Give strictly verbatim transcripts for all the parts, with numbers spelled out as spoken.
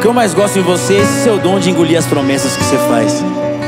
que eu mais gosto em você é esse seu dom de engolir as promessas que você faz.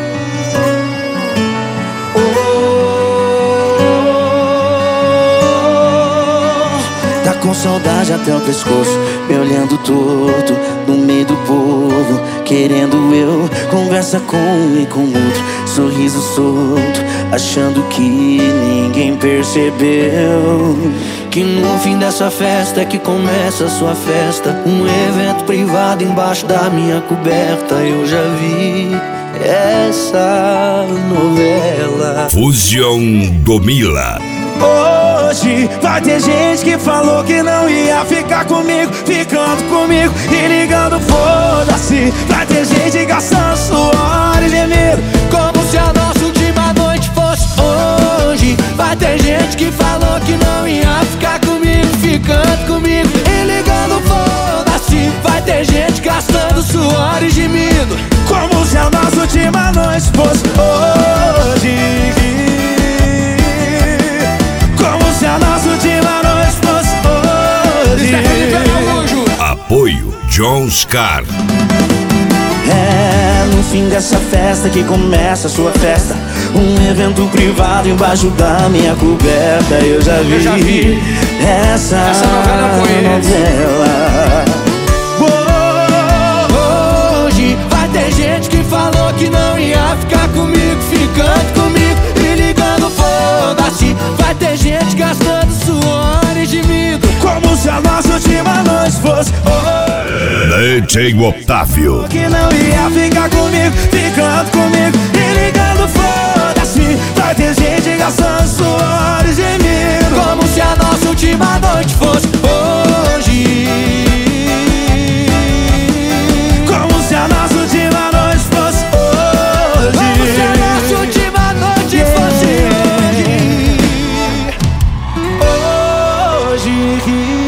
Tá com saudade até o pescoço, me olhando torto no meio do povo, querendo eu, conversa com um e com outro, sorriso solto, achando que ninguém percebeu que no fim dessa festa é que começa a sua festa. Um evento privado embaixo da minha coberta. Eu já vi essa novela. Fusion do Mila. Hoje vai ter gente que falou que não ia ficar comigo, ficando comigo e ligando foda-se. Vai ter gente gastando suor e gemido, como se a nossa última noite fosse hoje. Vai ter gente que falou que não ia ficar comigo, ficando comigo e ligando foda-se. Vai ter gente gastando suor e gemido, como se a nossa última noite fosse hoje. A nossa última noite fosse hoje. Apoio John Scar. É no fim dessa festa que começa a sua festa. Um evento privado embaixo da minha coberta. Eu já vi, eu já vi. essa, essa novela com novela. Oh, hoje vai ter gente que falou que não ia ficar comigo, ficando comigo e ligando foda-se. Vai ter gente gastando suor e gemido, como se a nossa última noite fosse hoje. D J Otávio. Que não ia ficar comigo, ficando comigo e ligando foda-se. Vai ter gente gastando suor e gemido, como se a nossa última noite fosse hoje. Como se a nossa última noite fosse hoje. Como se a nossa última noite fosse hoje. Hoje